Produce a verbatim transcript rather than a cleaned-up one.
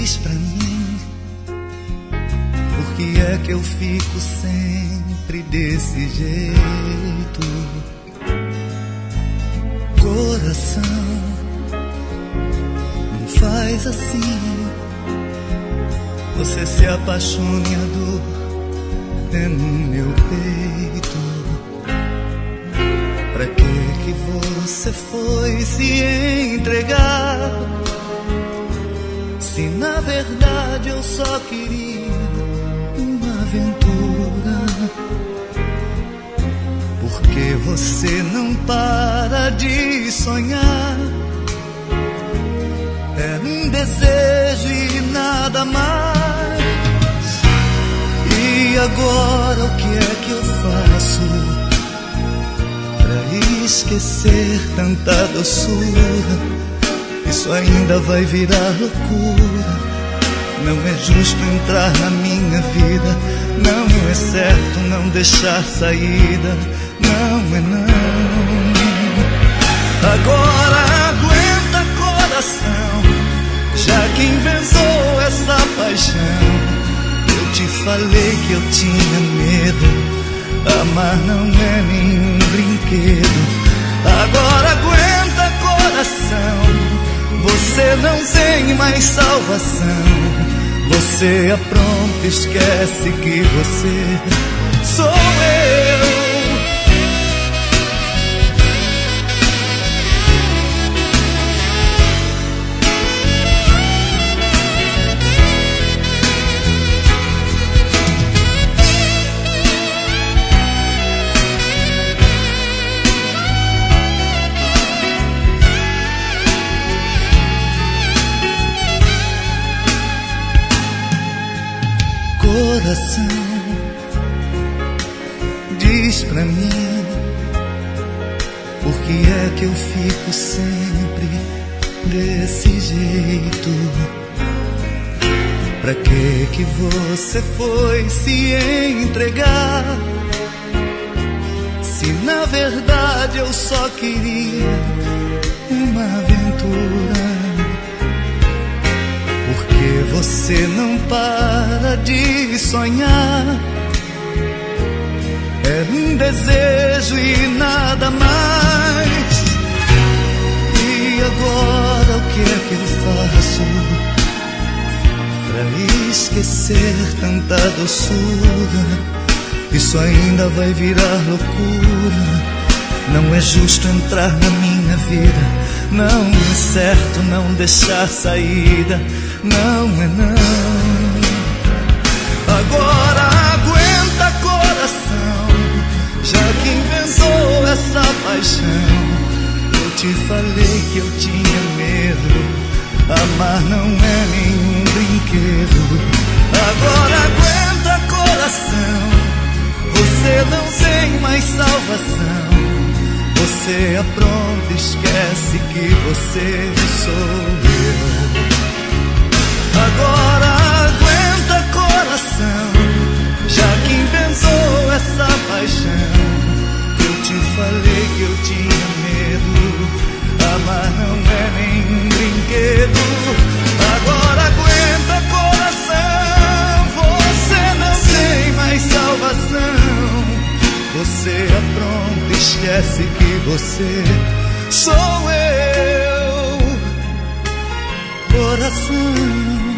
Diz pra mim, por que é que eu fico sempre desse jeito? Coração, não faz assim. Você se apaixone, a dor é no meu peito. Pra que que você foi se entregar, se na verdade eu só queria uma aventura? Porque você não para de sonhar, é um desejo e nada mais. E agora o que é que eu faço pra esquecer tanta doçura? Isso ainda vai virar loucura. Não é justo entrar na minha vida, não é certo não deixar saída, não é não. Agora aguenta, coração, já que inventou essa paixão. Eu te falei que eu tinha medo, amar não é nenhum brinquedo. Agora aguenta, coração, você não tem mais salvação. Você apronta, esquece que você sou eu. Coração, diz pra mim, por que é que eu fico sempre desse jeito? Pra que que você foi se entregar, se na verdade eu só queria uma aventura? Porque você não para de sonhar, é um desejo e nada mais. E agora o que é que eu faço pra esquecer tanta doçura? Isso ainda vai virar loucura. Não é justo entrar na minha vida, não é certo não deixar saída, não é não. Agora aguenta, coração, já que inventou essa paixão. Eu te falei que eu tinha medo, amar não é nenhum brinquedo. Agora aguenta, coração, você não tem mais salvação. Você apronta, esquece que você sou eu. Agora aguenta, coração, já que inventou essa paixão. Eu te falei que eu tinha medo, amar não é nenhum brinquedo. Agora aguenta, coração, você não tem mais salvação. Você apronta, esquece que você sou eu. Coração.